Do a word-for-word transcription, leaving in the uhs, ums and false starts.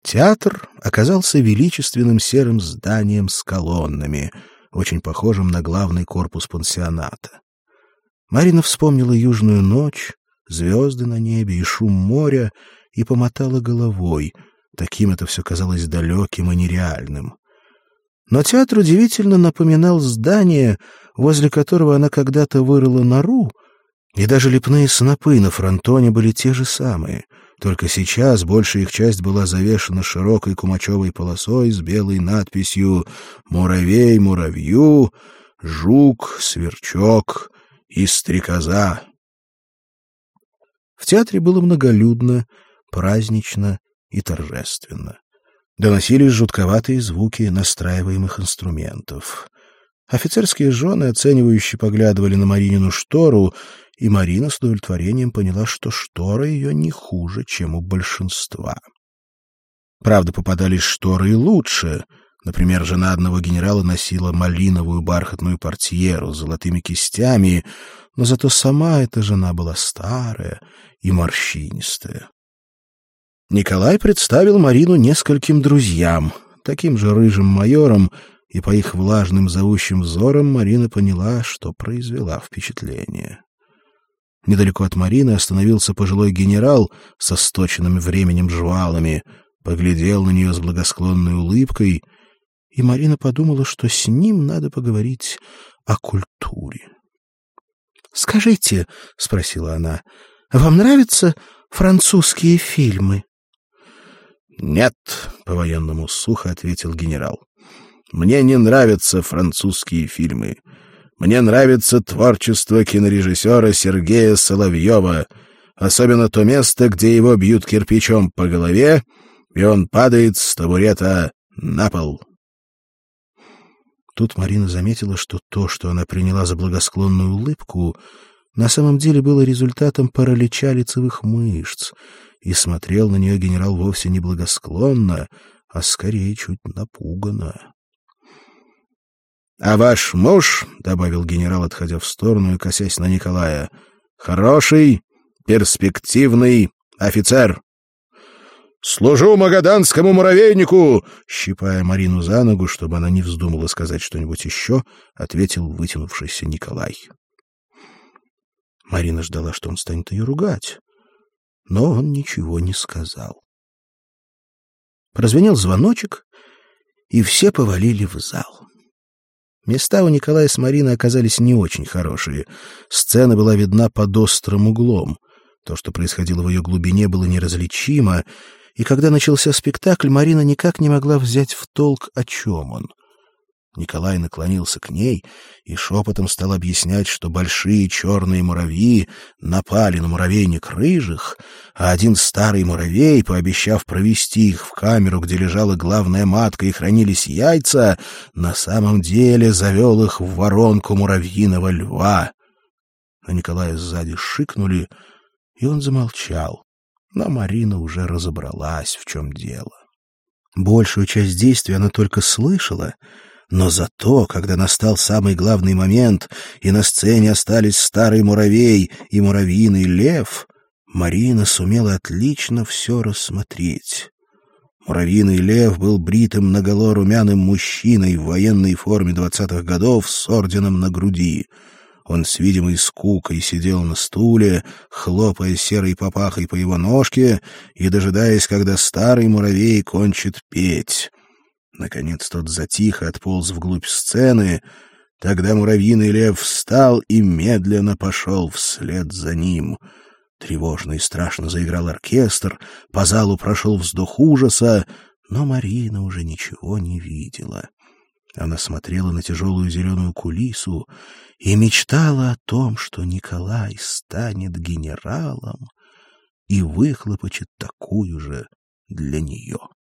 Театр оказался величественным серым зданием с колоннами, очень похожим на главный корпус пансионата. Марина вспомнила южную ночь, звезды на небе и шум моря и помотала головой. Таким это все казалось далеким и нереальным. Но театр удивительно напоминал здание, возле которого она когда-то вырыла нору, и даже лепные снопы на фронтоне были те же самые, только сейчас большая их часть была завешена широкой кумачевой полосой с белой надписью «Муравей муравью, жук, сверчок и стрекоза». В театре было многолюдно, празднично и торжественно. Доносились жутковатые звуки настраиваемых инструментов. Офицерские жены оценивающе поглядывали на Маринину штору, и Марина с удовлетворением поняла, что штора ее не хуже, чем у большинства. Правда, попадались шторы и лучше. Например, жена одного генерала носила малиновую бархатную портьеру с золотыми кистями, но зато сама эта жена была старая и морщинистая. Николай представил Марину нескольким друзьям, таким же рыжим майорам, и по их влажным зовущим взорам Марина поняла, что произвела впечатление. Недалеко от Марины остановился пожилой генерал со сточенными временем жвалами, поглядел на нее с благосклонной улыбкой, и Марина подумала, что с ним надо поговорить о культуре. — Скажите, — спросила она, — вам нравятся французские фильмы? — Нет, — по-военному сухо ответил генерал. — Мне не нравятся французские фильмы. Мне нравится творчество кинорежиссера Сергея Соловьева, особенно то место, где его бьют кирпичом по голове, и он падает с табурета на пол. Тут Марина заметила, что то, что она приняла за благосклонную улыбку, на самом деле было результатом паралича лицевых мышц, и смотрел на нее генерал вовсе не благосклонно, а скорее чуть напуганно. — А ваш муж, — добавил генерал, отходя в сторону и косясь на Николая, — хороший, перспективный офицер. — Служу магаданскому муравейнику! — щипая Марину за ногу, чтобы она не вздумала сказать что-нибудь еще, ответил вытянувшийся Николай. Марина ждала, что он станет ее ругать, но он ничего не сказал. Прозвенел звоночек, и все повалили в зал. Места у Николая с Мариной оказались не очень хорошие. Сцена была видна под острым углом. То, что происходило в ее глубине, было неразличимо, и когда начался спектакль, Марина никак не могла взять в толк, о чем он. Николай наклонился к ней и шепотом стал объяснять, что большие черные муравьи напали на муравейник рыжих, а один старый муравей, пообещав провести их в камеру, где лежала главная матка и хранились яйца, на самом деле завел их в воронку муравьиного льва. На Николая сзади шикнули, и он замолчал, но Марина уже разобралась, в чем дело. Большую часть действия она только слышала, но зато, когда настал самый главный момент, и на сцене остались старый муравей и муравьиный лев, Марина сумела отлично все рассмотреть. Муравьиный лев был бритым наголо румяным мужчиной в военной форме двадцатых годов с орденом на груди. Он с видимой скукой сидел на стуле, хлопая серой папахой по его ножке и дожидаясь, когда старый муравей кончит петь. Наконец тот затих и отполз вглубь сцены. Тогда муравьиный лев встал и медленно пошел вслед за ним. Тревожно и страшно заиграл оркестр, по залу прошел вздох ужаса, но Марина уже ничего не видела. Она смотрела на тяжелую зеленую кулису и мечтала о том, что Николай станет генералом и выхлопочет такую же для нее.